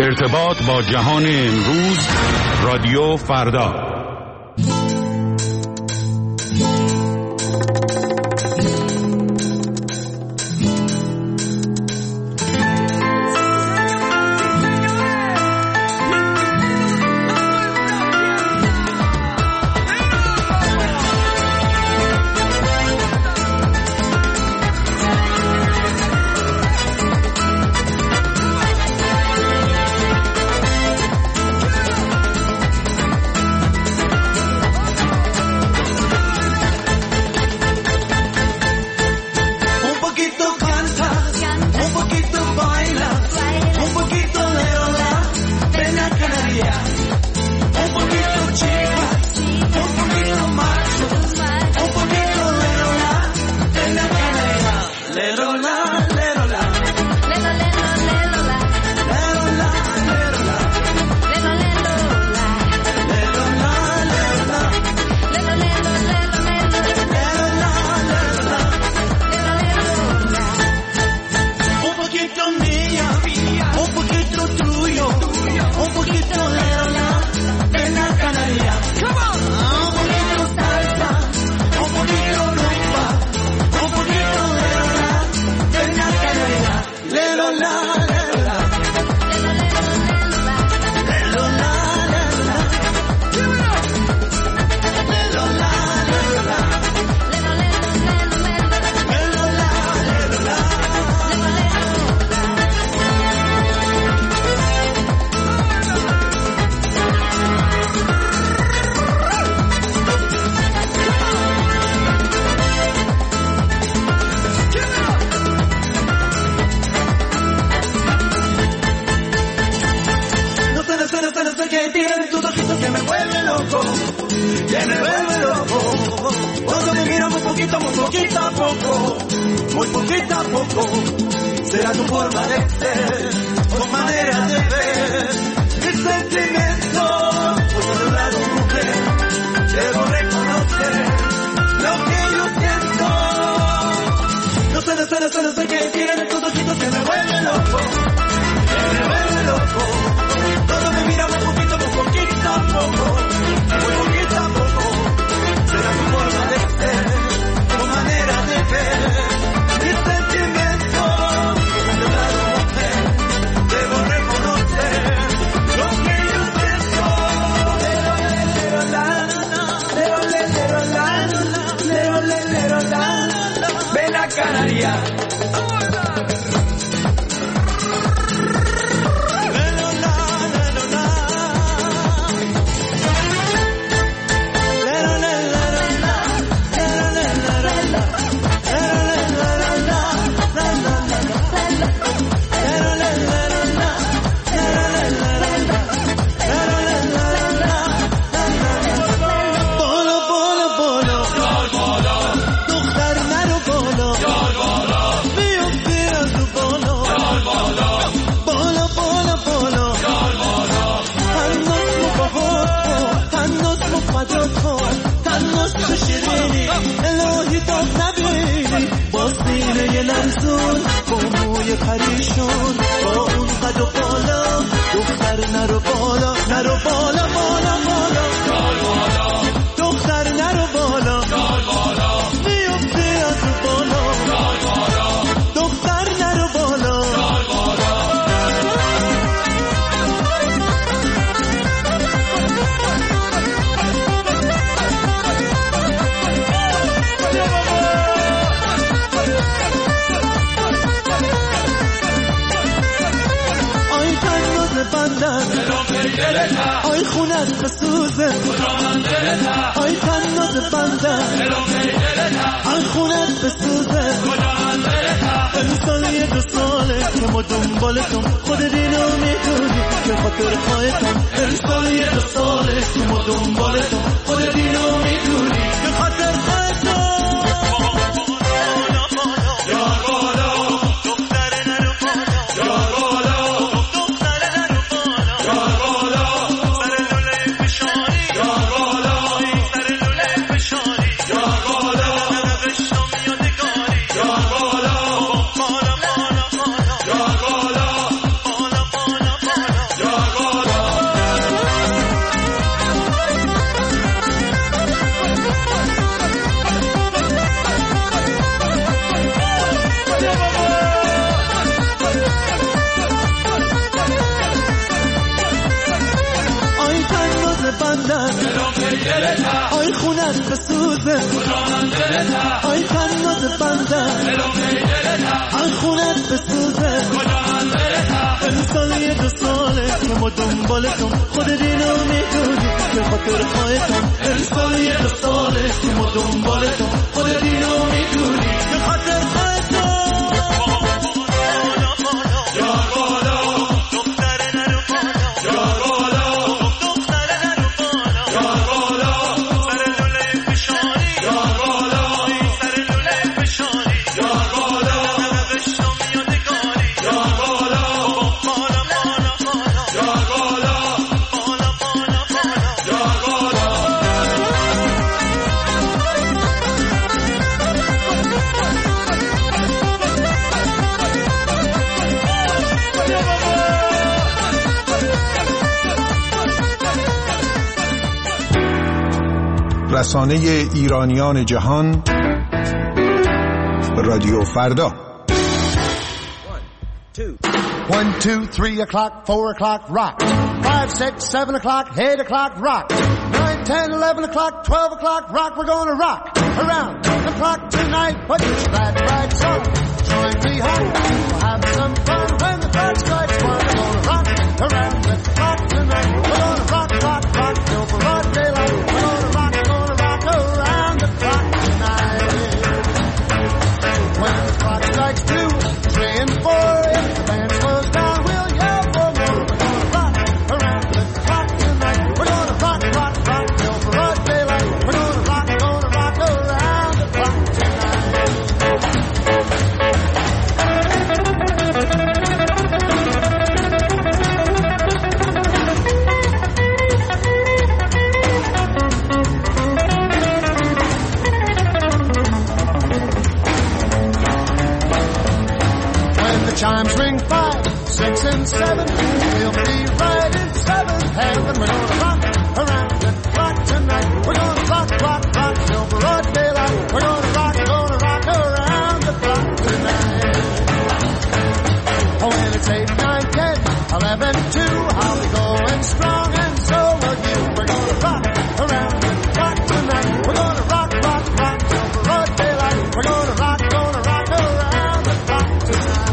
ارتباط با جهان امروز، رادیو فردا. آی خونت بسوزه آی تنات بنده آی خونت بسوزه امسال 2 ساله که ما دنبالتون خود دینو میدونی که خاطر خواهتون امسال 2 ساله که ما دنبالتون خود دینو میدونی که خاطر خواهتون آی خونت بسوزه آی تنات بنده آی خونت بسوزه امسال 2 ساله که ما دنبالتم خودت اینو میدونی به خاطر خواهتم امسال 2 ساله که ما دنبالتم خودت اینو میدونی به خاطر خواهتم رسانه ایرانیان جهان رادیو فردا. 1, 2, 3 o'clock, 4 o'clock, rock. 5, 6, 7 o'clock, 8 o'clock, rock. 9, 10, 11 o'clock, 12 o'clock, rock. We're gonna rock around the clock tonight. Put your glad rags on, join me home. We'll have some fun when the clock strikes 1. We're gonna rock around the clock tonight. We're gonna rock, rock, rock till broad daylight. We're gonna rock around the clock tonight. When the clock strikes 2, 3 and 4, if the band slows down, we'll yell for more. We're gonna rock around the clock tonight. We're gonna rock, rock, rock till broad daylight. We're gonna rock around the clock tonight. Chimes ring 5, 6 and 7. We'll be right in 7th heaven. We're gonna rock around the clock tonight. We're gonna rock, rock, rock till broad daylight. We're gonna rock around the clock tonight. Oh, when it's 8, 9, 10, 11, 2, I'll be going strong and so will you. We're gonna rock around the clock tonight. We're gonna rock, rock, rock till broad daylight. We're gonna rock around the clock tonight.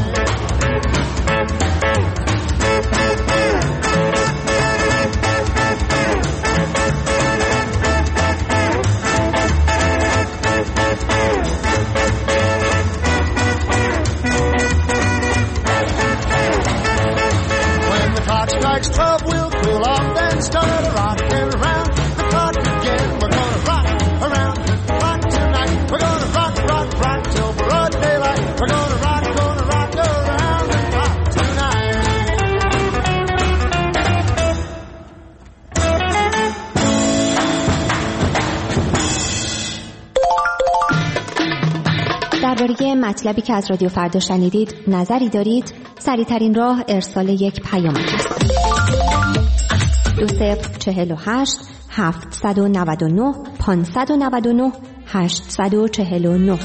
When the clock strikes 12, we'll cool off and start rocking around the clock again. We're gonna rock around the clock tonight. We're gonna rock, rock, rock till broad daylight. We're gonna rock around the clock tonight. درباره مطلبی که از رادیو فردا شنیدید نظری دارید؟ سریع‌ترین راه ارسال یک پیامک است. 2048 799 599 849.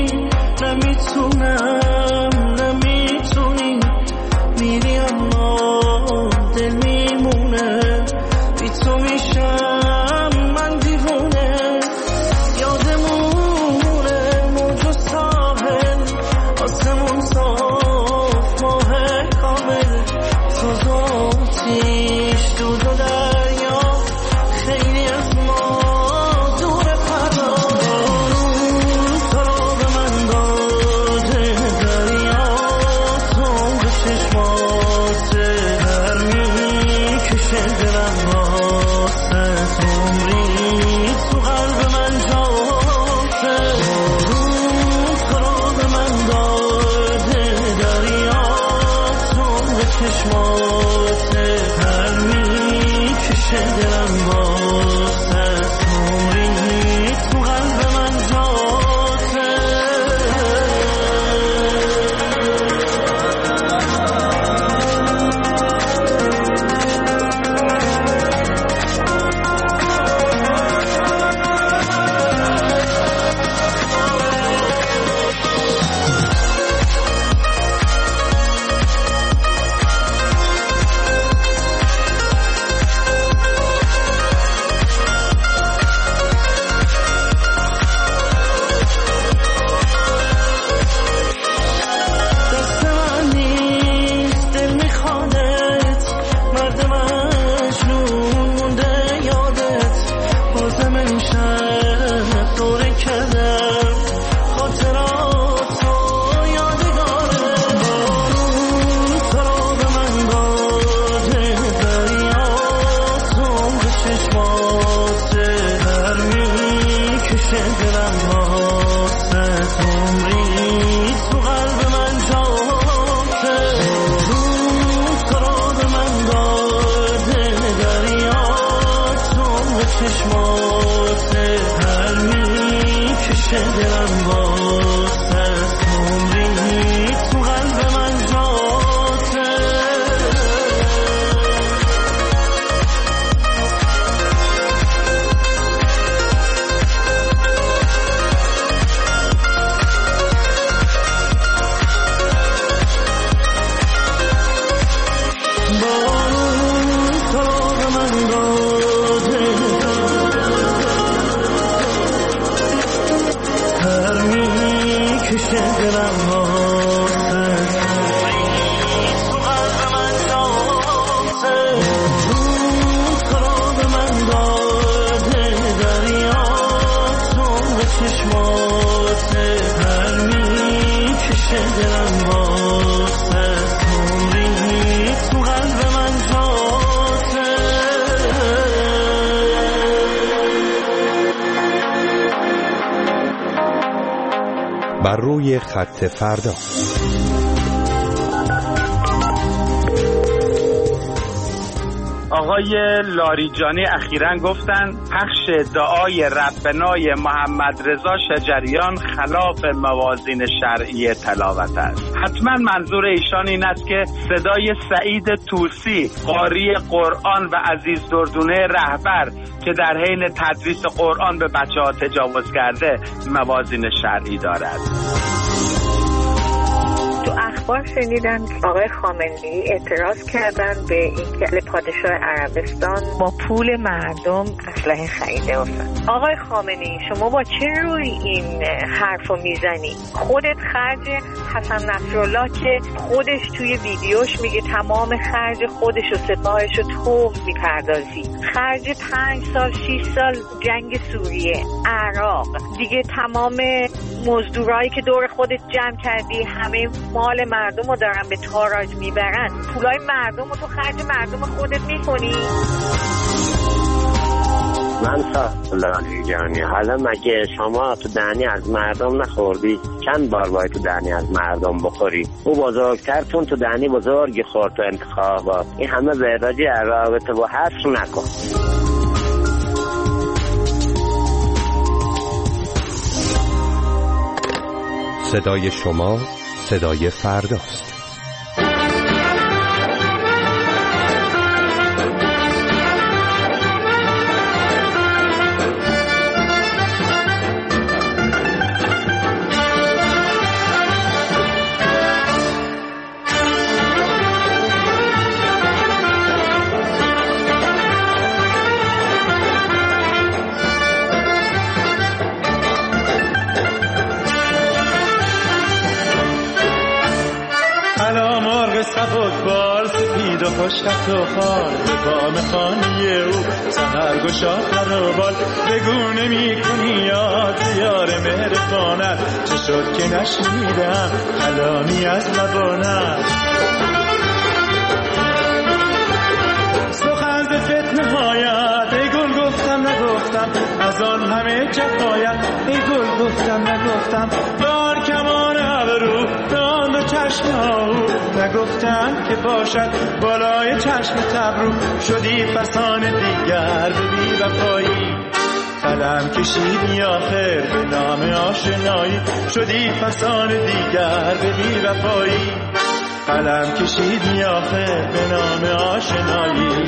نمیتونی میری اما امشب دور کردم خاطراتو یادگاره بارون سراب من داده دریاتون به چشمات در میکشه دلم واسه عمری تو قلب من جاته بارون سراب من داده دریاتون به چشمات در میکشه دلم واسه عمری تو قلب من جاته بارون سراغ من داده هر میکشه دلم واسه تو قلب من جاته بارون سراغ من داده دریاتون به چشمات هر میکشه دلم واسه عمری تو قلب من جاته بر روی خط فردا. آقای لاریجانی اخیراً گفتن پخش دعای ربنای محمد رضا شجریان خلاف موازین شرعی تلاوت است. حتما منظور ایشان این است که صدای سعید طوسی قاری قرآن و عزیز دردونه رهبر که در حین تدریس قرآن به بچه‌ها تجاوز کرده موازین شرعی دارد. تو اخبار شنیدن آقای خامنه‌ای اعتراض کردن به اینکه پادشاه عربستان با پول مردم اسلحه خریده باشن. آقای خامنه‌ای شما با چه روی این حرفو میزنی؟ خودت خرج حسن نصرالله که خودش توی ویدیوش میگه تمام خرج خودش و سپاهش رو تو میپردازی، خرج 5 سال 6 سال جنگ سوریه، عراق، دیگه تمام مزدورایی که دور خودت جمع کردی همه مال مردم رو دارن به تاراج میبرن، پولای مردم رو تو خرج مردم خودت میکنی؟ من لاریجانی حالا مگه شما تو دهنی از مردم نخوردی؟ چند بار باید تو دهنی از مردم بخوری؟ او بزرگترتون تو دهنی بزرگی خورد تو انتخابات. این همه بهدادی رابطه با حرف نکن. صدای شما صدای فرداست. و خوشخط و خال به بام خانی او سهر گشا خرابال بگونه می کنی یاد یار مهربانت چه شد که نشنیدم کلامی از لبانت سخن ز فتنه هایت ای گل گفتم نگفتم از آن همه جفایت ای گل گفتم نگفتم بار کمان ابرو دان و چشم او نگفتم که باشد بالای چشم تبرو شدی فسان دیگر به بی وفایی قلم کشیدی آخر به نام آشنایی شدی فسان دیگر به بی وفایی قلم کشیدی آخر به نام آشنایی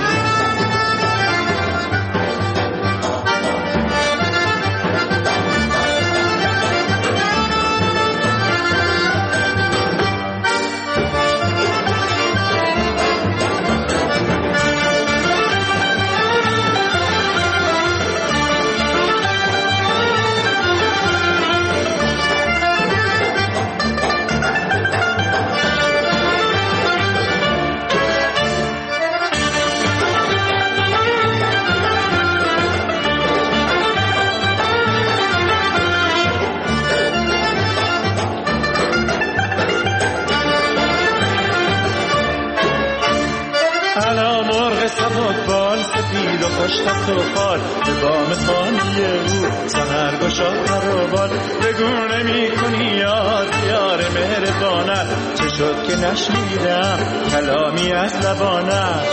خط و خال به بام خانه او سهر گشاد و بال بگو نمی کنی یار مهربانت چه شد که نشنیدم کلامی از لبانت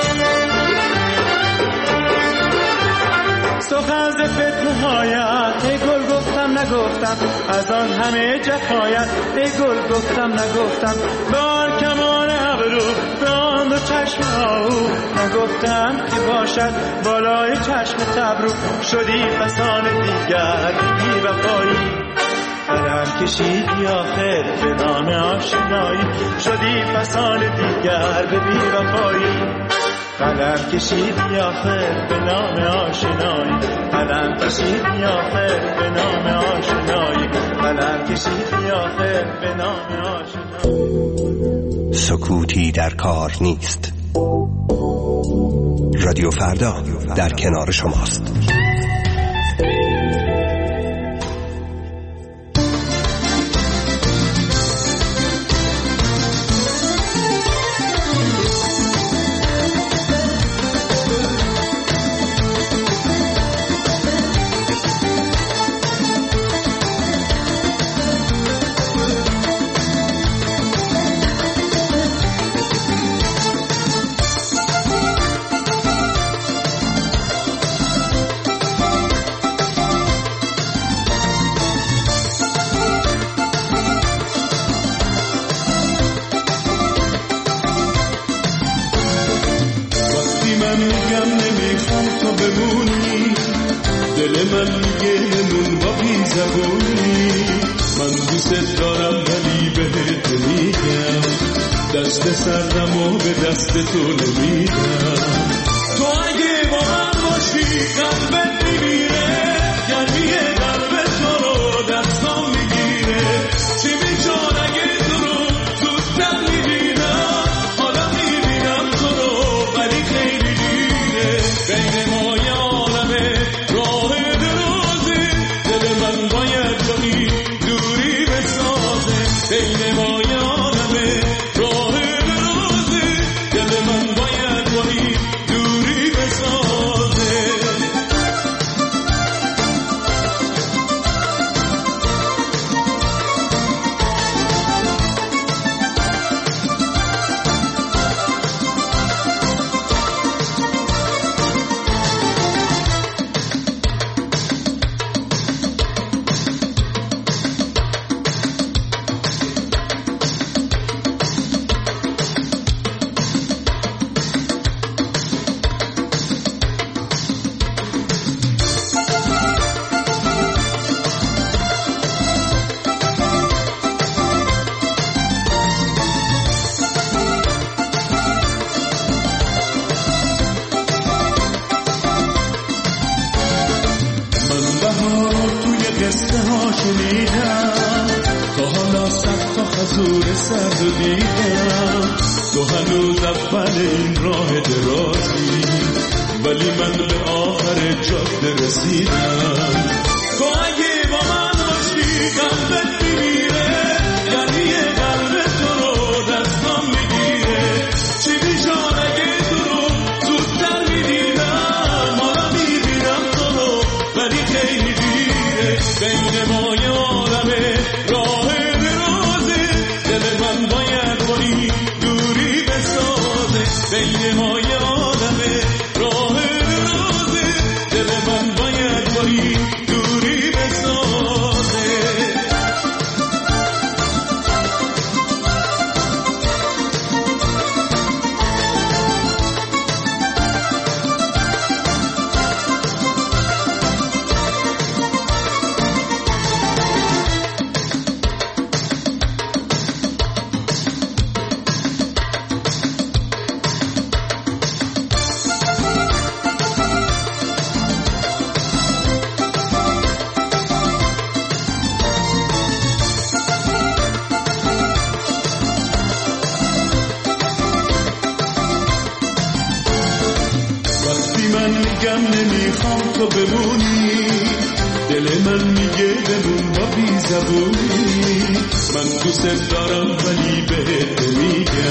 سخن ز فتنه‌هایت ای گل گفتم نگفتم از آن همه جفایت ای گل گفتم نگفتم بار کمان ابرو به آن دو چشم آهو نگفتم که باشد بالای چشم تبرو شدی فسان دیگر بی وفایی قلم کشیدی آخر به نام آشنایی شدی فسان دیگر به بی وفایی قلم کشیدی آخر به نام آشنایی قلم کشیدی آخر به نام آشنایی قلم کشیدی آخر به نام آشنایی سکوتی در کار نیست. رادیو فردا در کنار شماست.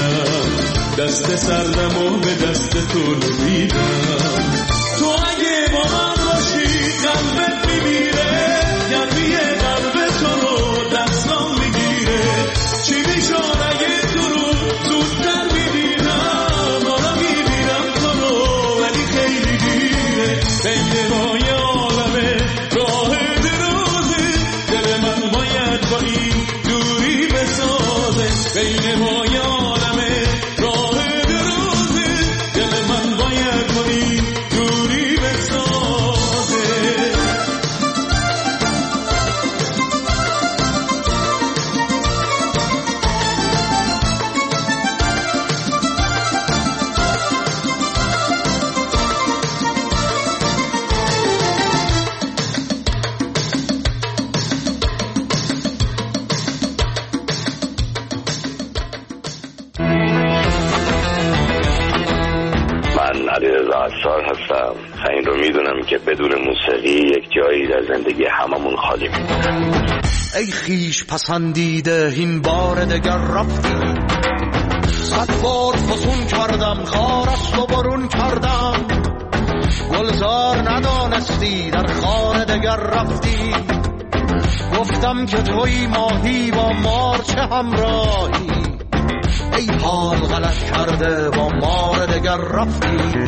دست سردم و به دست تو نمیدم تو اگه سال هستم و این رو میدونم که بدون موسیقی یک جایی در زندگی هممون خالی میمونه. ای خیش پسندیده این بار دگر رفتی، صد بار فسون کردم خارست و برون کردم، گلزار ندانستی در خانه دگر رفتی، گفتم که توی ماهی با مار چه همراهی، ای حال غلط کرده با مار دگر رفتی.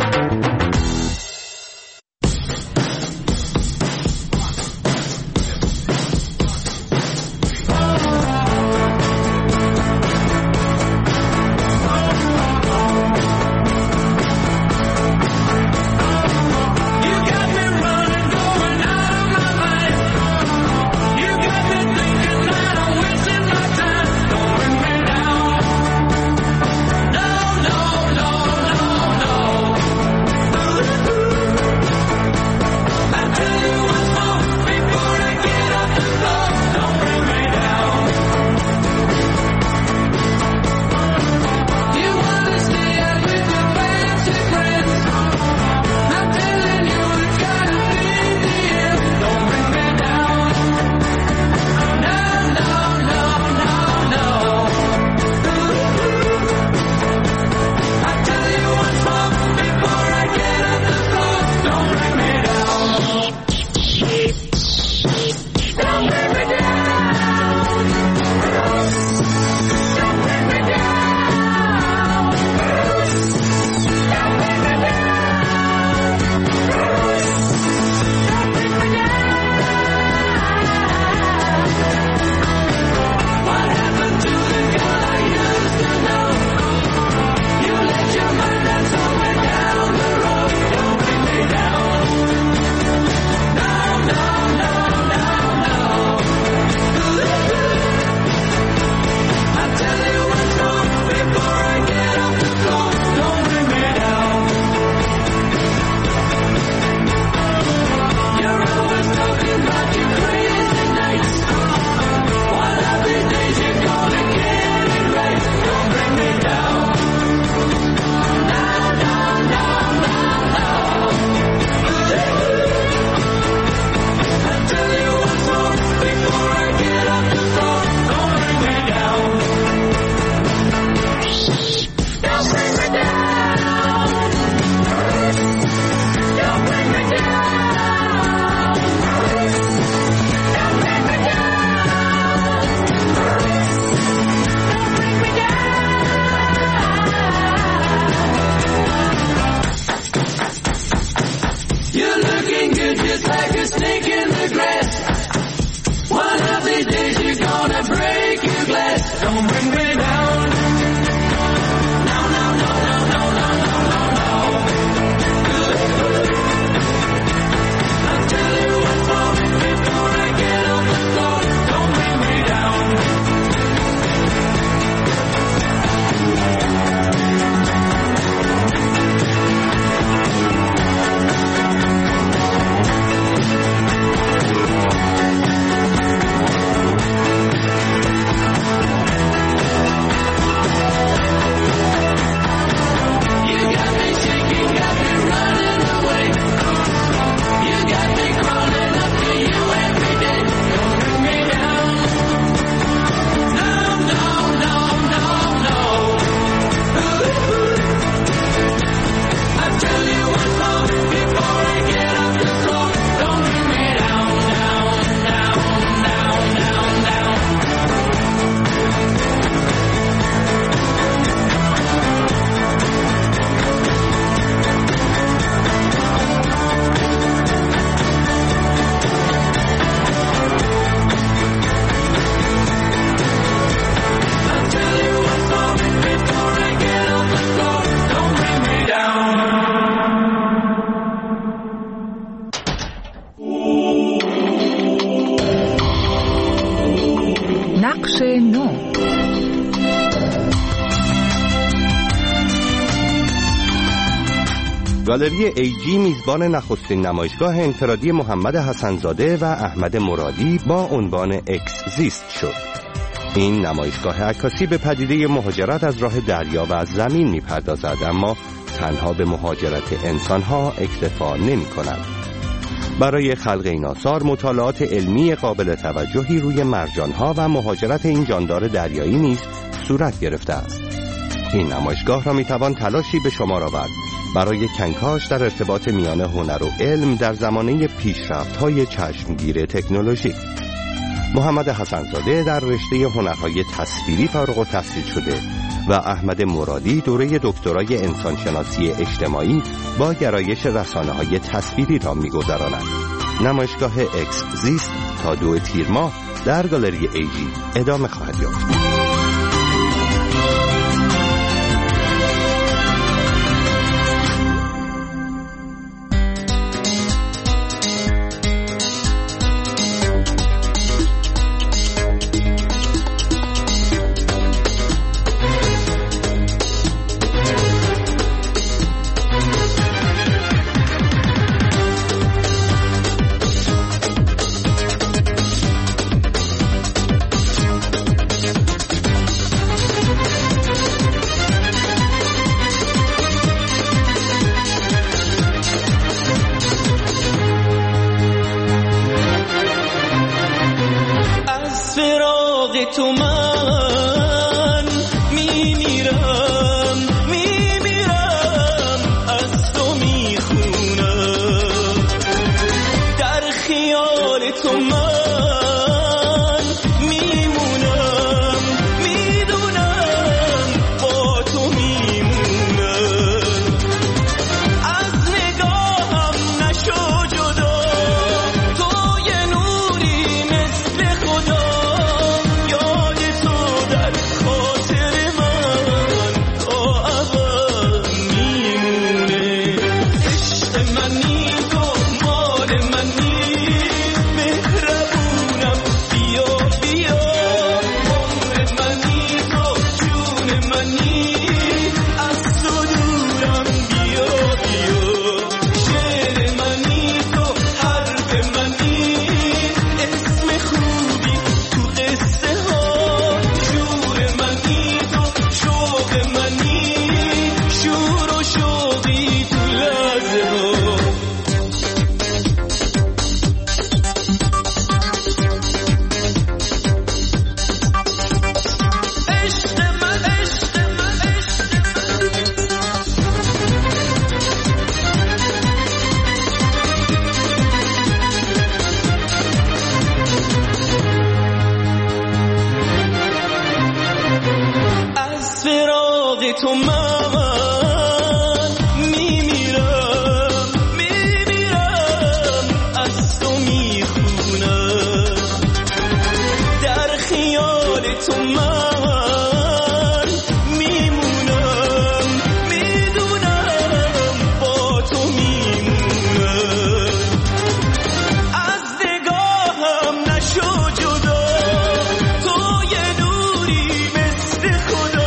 گالری ایجی میزبان نخستین نمایشگاه انفرادی محمد حسن‌زاده و احمد مرادی با عنوان اکسزیست شد. این نمایشگاه عکاسی به پدیده مهاجرت از راه دریا و از زمین میپردازد، اما تنها به مهاجرت انسانها اکتفا نمی کند. برای خلق این آثار مطالعات علمی قابل توجهی روی مرجانها و مهاجرت این جاندار دریایی نیز صورت گرفته است. این نمایشگاه را میتوان تلاشی به شمار آورد برای کنکاش در ارتباط میان هنر و علم در زمانه پیشرفت‌های چشمگیر تکنولوژی. محمد حسن‌زاده در رشته هنرهای تصویری فارغ التحصیل شده و احمد مرادی دوره دکترای انسانشناسی اجتماعی با گرایش رسانه‌های تصویری را می‌گذرانند. نمایشگاه اکس زیست تا 2 تیر ماه در گالری ایجی ادامه خواهد یافت. تو من میمیرم از تو میخونم در خیال تو من میمونم میدونم با تو میمونم از نگاهم نشو جدا تو یه نوری مثل خدا تو من میمیرم از تو میخونم در خیال تو من میمونم میدونم با تو میمونم از نگاهم نشو جدا تو یه نوری مثل خدا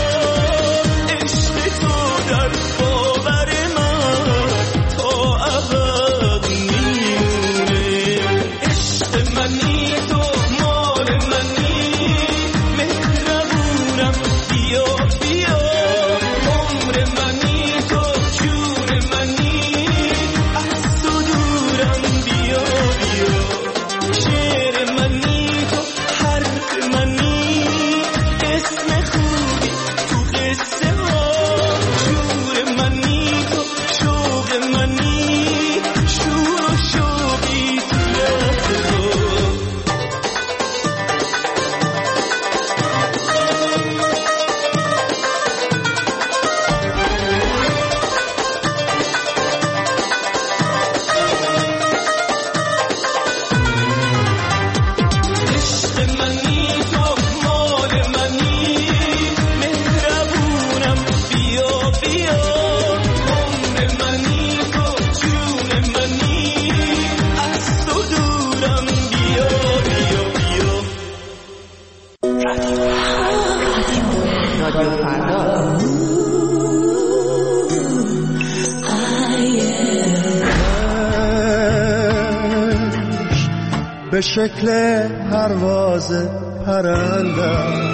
به شکل پرواز پرنده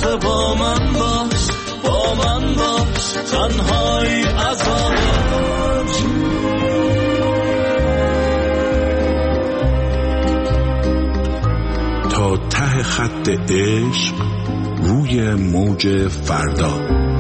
لحظه با من باش، با من باش، تنهایی عذاب. تا ته خط عشق روی موج فردا.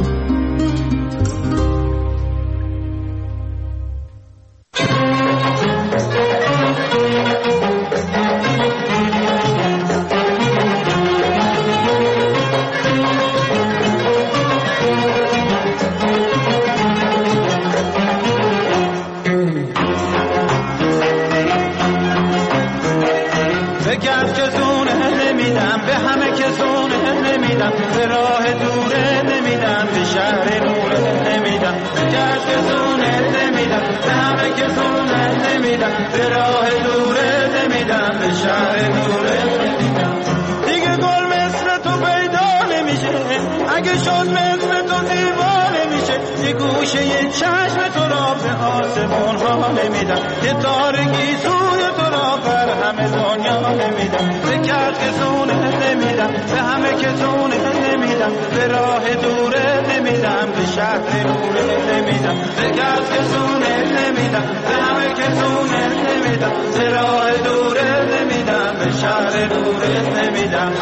به راه دوره نمیدم، به شهر نوره نمیدم، به کشکزونه نمیدم، به همه کسونه نمیدم، به راه دوره نمیدم، به شهر نوره نمیدم. دیگه گل مثل تو پیدا نمیشه، اگه شد مثل تو دیوانه میشه. یه گوشه یه چشم تو را به آسمون ها نمیدم، یه تارگی سوی تو را بر همه دنیا نمیدم، به کشکزونه نمیدم، به همه کسونه نمیدم، به راه دوره نمیدم، به شهر نوره نمیدم، به کسونه نمیدم، به همه کسونه نمیدم، به راه دوره نمیدم، به شهر نوره نمیدم.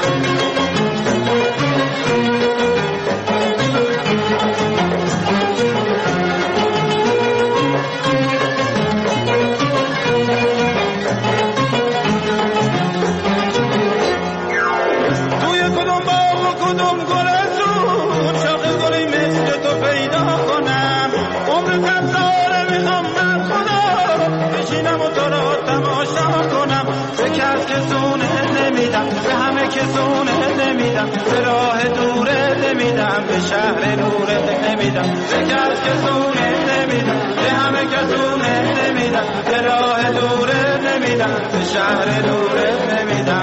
به همه کسونه نمیدم، به راه دوره نمیدم، به شهر نوره نمیدم، به کسونه نمیدم، به همه کسونه نمیدم، به راه دوره نمیدم، به شهر نوره نمیدم.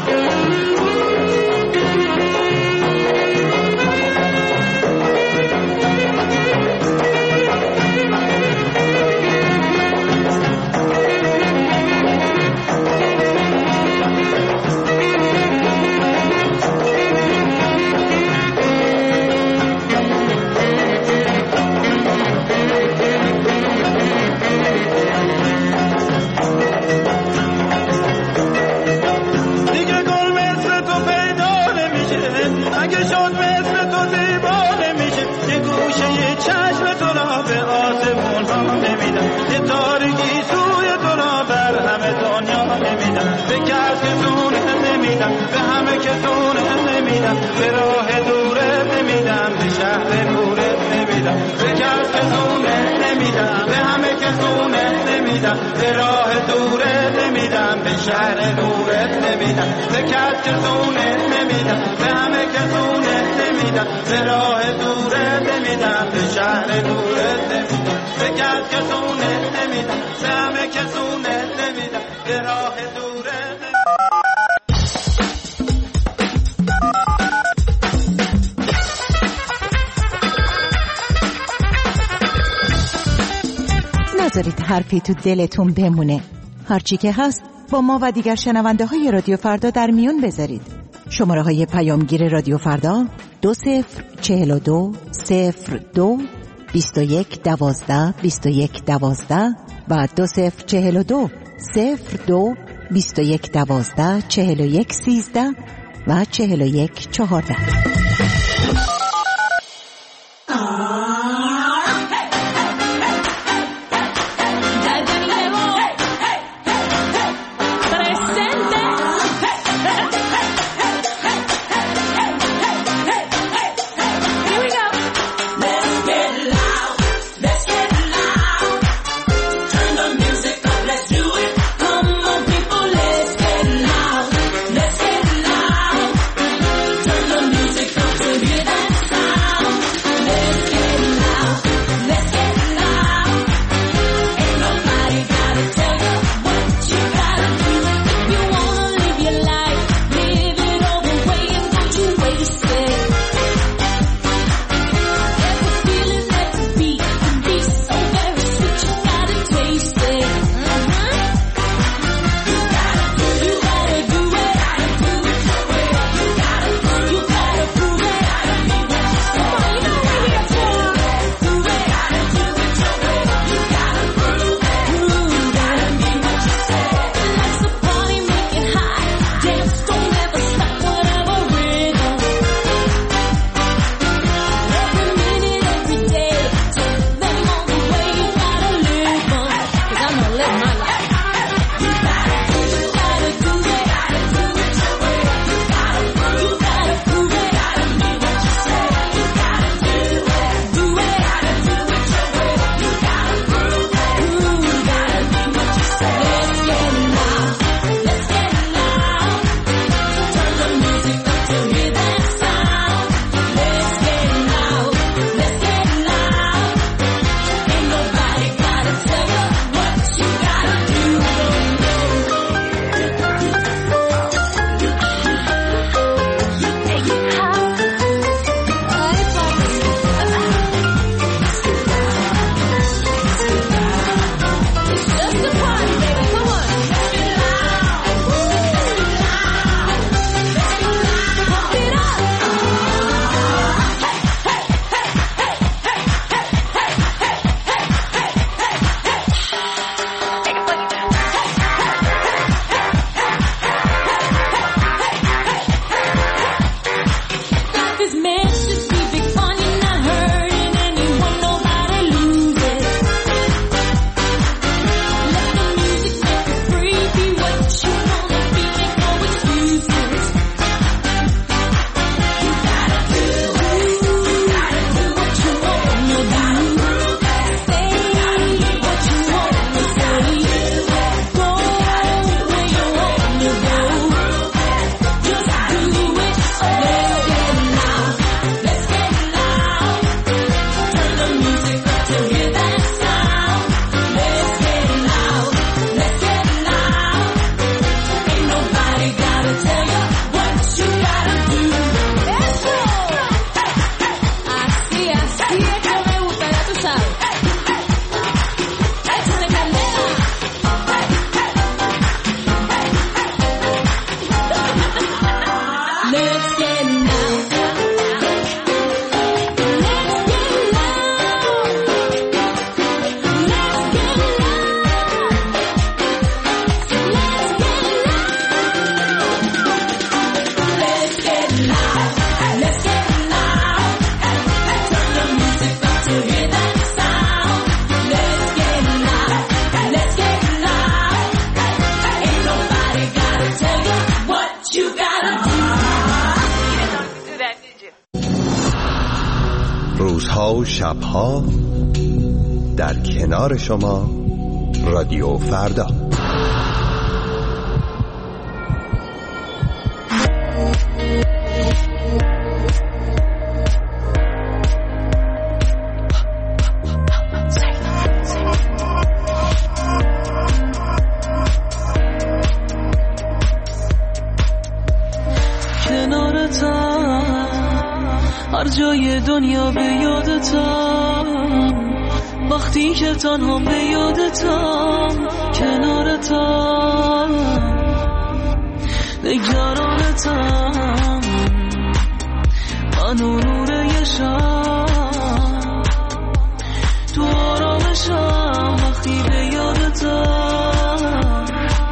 به همه کسونه نمیدم، به راه دوره نمیدم، به شهر نوره نمیدم، به کسونه نمیدم، به همه کسونه نمیدم، به راه دوره نمیدم، به شهر نوره نمیدم، به کسونه نمیدم، به همه کسونه نمیدم، به راه دوره نمیدم، به شهر نوره نمیدم، به کسونه نمیدم، به همه کسونه نمیدم، به راه دوره نمیدم. نذارید حرفی تو دلتون بمونه. هرچی که هست با ما و دیگر شنونده های رادیو فردا در میون بذارید. شماره های پیامگیر رادیو فردا 2042 02 21 12 21 12 و 2042 02 21 12 41 13 و 41 14. Music روزها و شبها در کنار شما رادیو فردا. هر جای دنیا به یادتم، وقتی که تنها به یادتم، کنارتم، نگرانتم، من و نور یه شب تو آرامشم، وقتی به یادتم،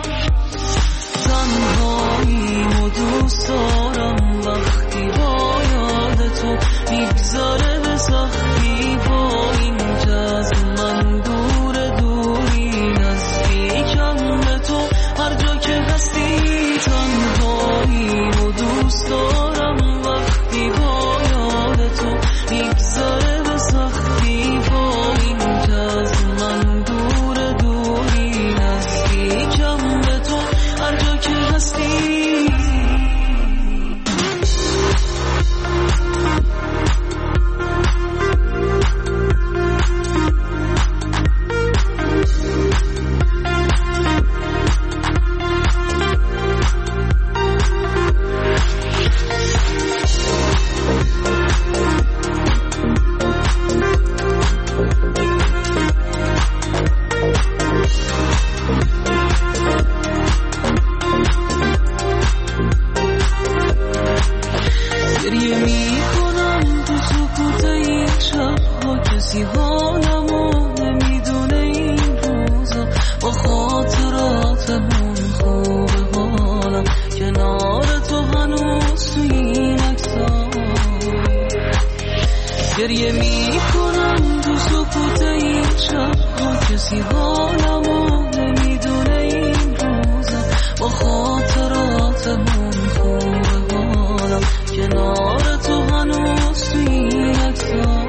تنهاییمو دوست دارم، وقتی با تو میگذاره به سختی، با این جذب من دور دوری، نزدیکم به تو هر جا که هستی، تنهاییمو دوست دارم، وقتی با یاد تو میگذاره به سختی، با این جذب من دور دوری، نزدیکم به تو هر جا که هستی. گریه میکنم تو سکوت این شب‌ها، کسی حالمو نمیدونه این روزا، با خاطراتمون خوبه حالم، کنار تو هنوز تو این عکس‌ها،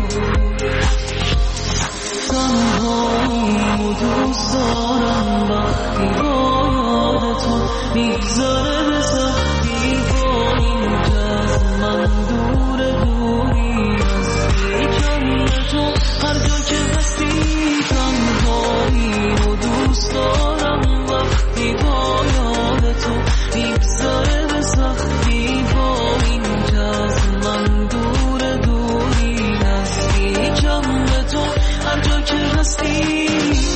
تنهاییمو دوست دارم، وقتی با یاد تو میگذاره به سختی، با این جذب من دور دوری، تو هر جا که هستی، تنهاییمو دوست دارم، وقتی با یاد تو میگذاره به سختی، با این جذب من دور دوری، نزدیکم به تو هر جا که هستی.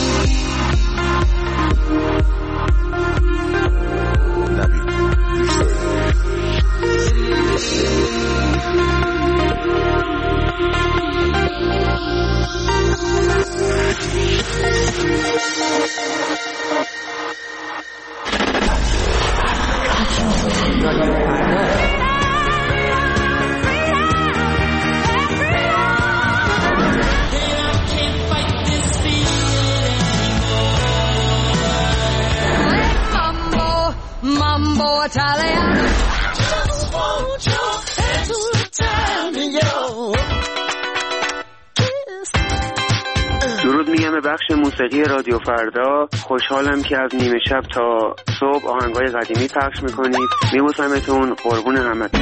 Mambo Italiano. Just want your head to turn me on. درود میگم به بخش موسیقی رادیو فردا. خوشحالم که از نیمه شب تا صبح آهنگای قدیمی پخش میکنید. میبوسمتون، قربون همتون.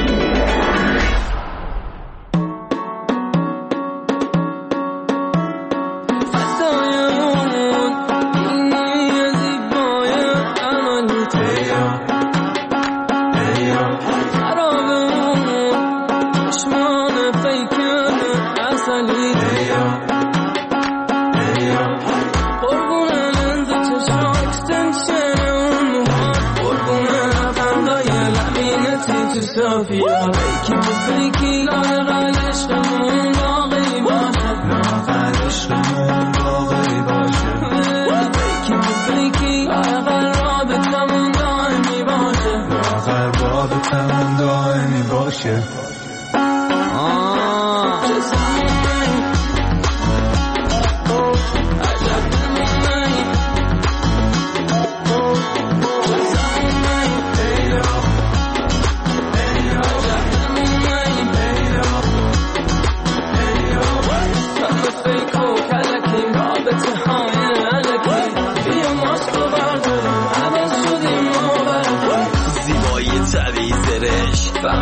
صافیه کی بفری کی لاغل عشقمون باقی باشه، لاغل عشقمون باقی باشه، کی بفری کی لاغل رابطمون دائمی باشه، لاغل رابطمون دائمی باشه.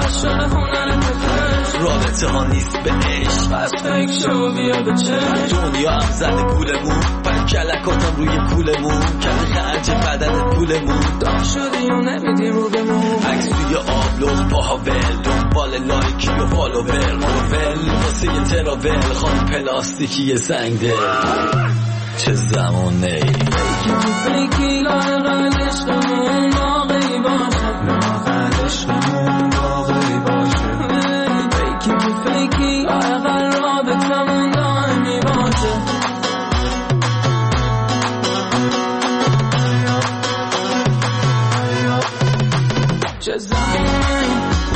عاشق هنر پزشک، رابطه ها نیست به عشق، پس فکر شو بیا به چشم. دنیا هم زده گولمون، پن کلکاتم روی کولمون، کرده خرج بدن پولمون، دام شدی و نمیدی رو بمون. عکس توی آبلوز با هاول، دنبال لایکی و فالوور، مروول واسه یه تراول، خانم پلاستیکی سنگ دل. چه زمانه ای فیکی تو فیکی، لاغل عشقمون واقعی باشه، لاغل عشقمون واقعی باشه. فیکی تو فیکی، لاغل رابطمون دائمی باشه. چه زمانه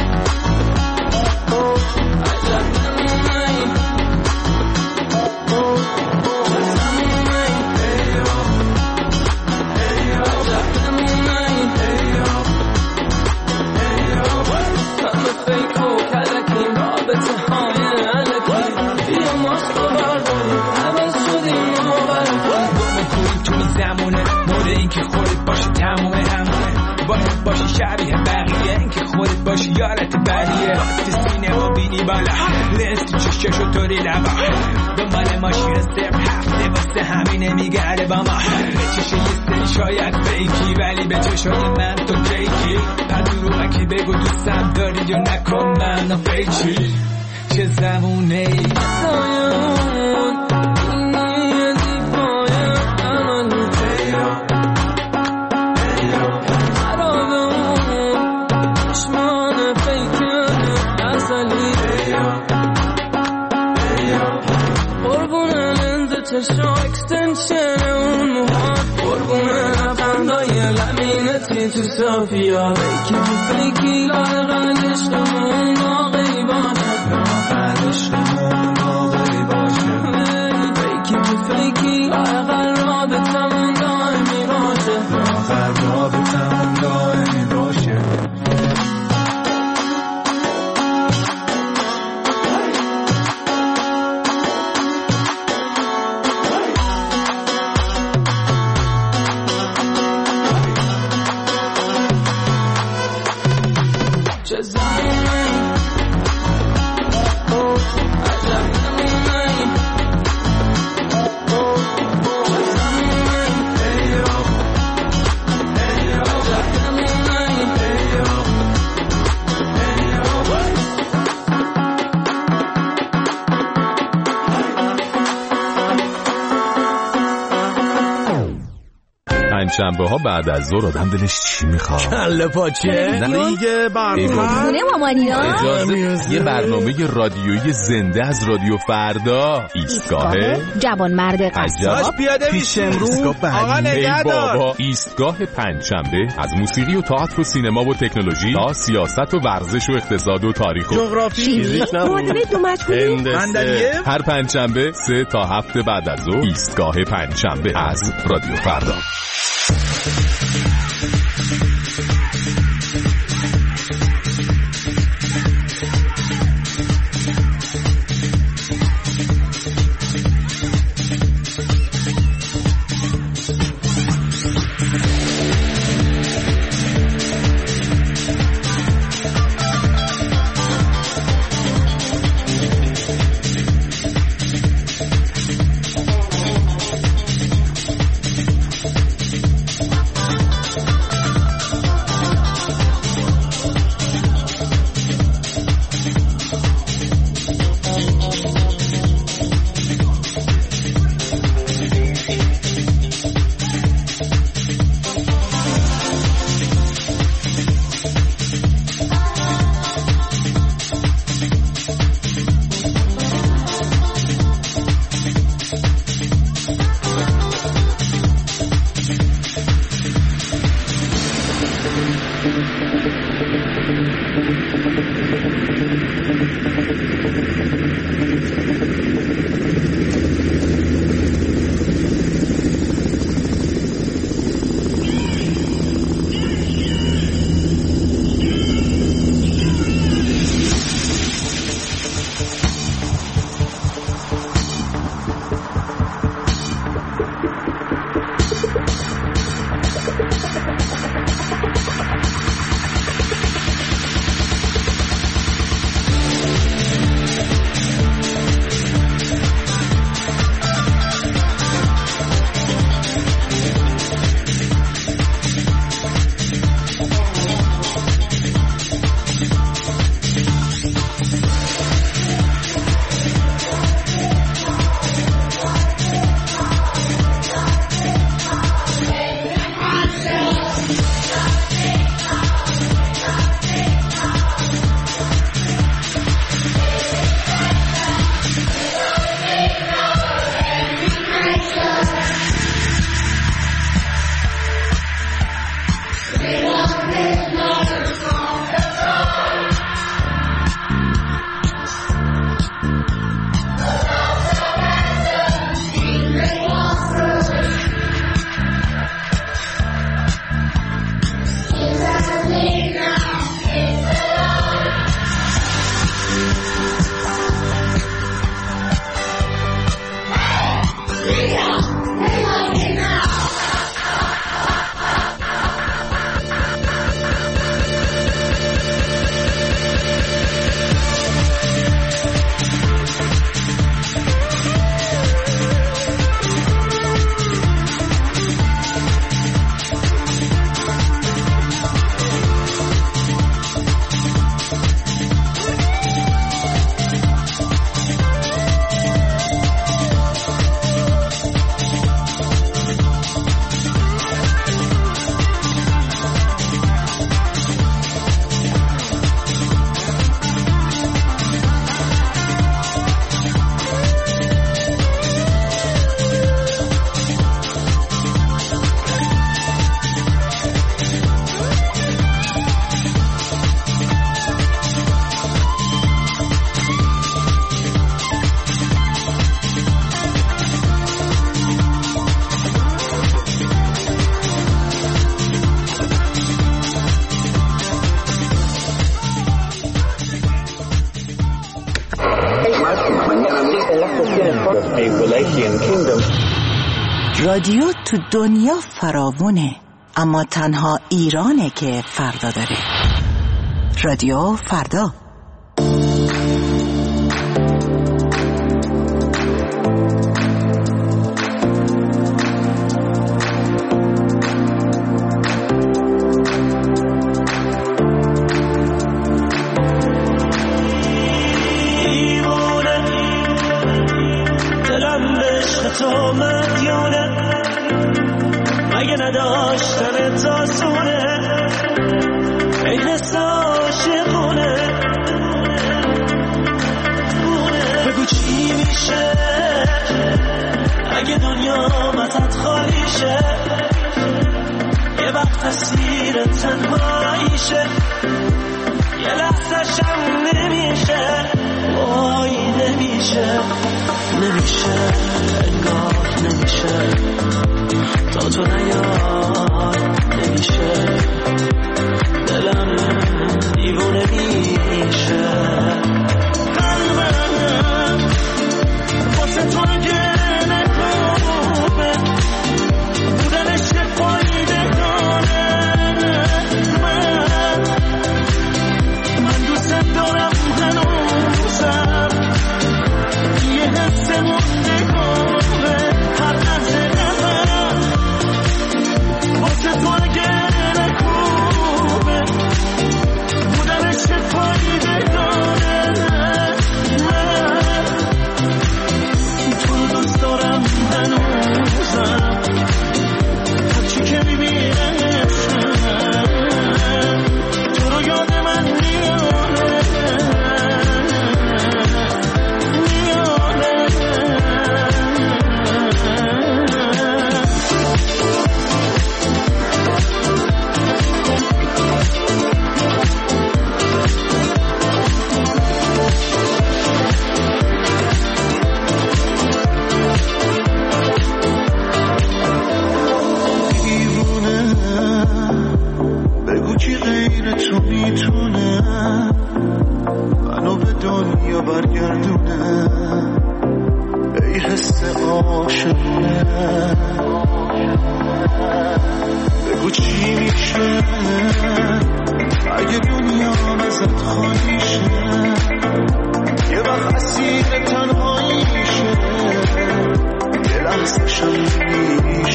باشی شبیه بقیه، این که خودت باشی یارت بریه. تو سینما بینی بالا، لنز تو چششو طوری لبا، دنبال ماشین سرم هفته واسه همینه میگرده با ما. به چشه یه سری شاید فیکی، ولی به چشای من تو کیکی. پر دروغکی بگو دوستم داری یا نکن منو فیکی. چه زمونه ای چشم اکستنشن اون موهات، قربونه لبخندای لبینتی تو صافیا. فیکی تو فیکی، لاغل عشقمون واقعی باشه، لاغل عشقمون واقعی باشه. فیکی تو فیکی، لاغل رابطمون دائمی باشه، لاغل رابطمون دائمی باشه. شنبه ها بعد از ظهر آدم دلش چی میخواد؟ کله پاچه؟ نه دیگه برنامه خونه مامانیا. اجازه یه برنامه رادیویی زنده از رادیو فردا. ایستگاه جوان مرد قصاب پیش امروز. آقا نگهدار. بابا ایستگاه پنجشنبه از موسیقی و تئاتر و سینما و تکنولوژی تا سیاست و ورزش و اقتصاد و تاریخ و جغرافی، معادله دو مجهولی، هر پنجشنبه 3 تا 7 بعد از ظهر. ایستگاه پنجشنبه از رادیو فردا. رادیو تو دنیا فراوونه، اما تنها ایرانه که فردا داره. رادیو فردا.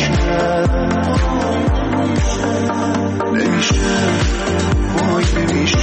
نمیشه